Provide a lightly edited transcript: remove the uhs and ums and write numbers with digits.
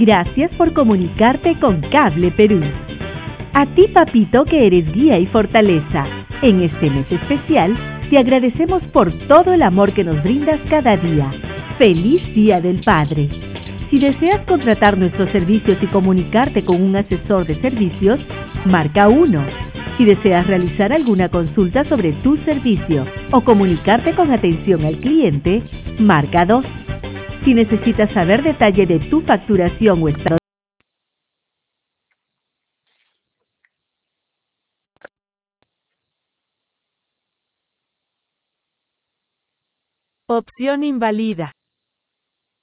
Gracias por comunicarte con Cable Perú. A ti, papito, que eres guía y fortaleza. En este mes especial, te agradecemos por todo el amor que nos brindas cada día. ¡Feliz Día del Padre! Si deseas contratar nuestros servicios y comunicarte con un asesor de servicios, marca 1. Si deseas realizar alguna consulta sobre tu servicio o comunicarte con atención al cliente, marca 2. Si necesitas saber detalle de tu facturación o estado. Opción invalida.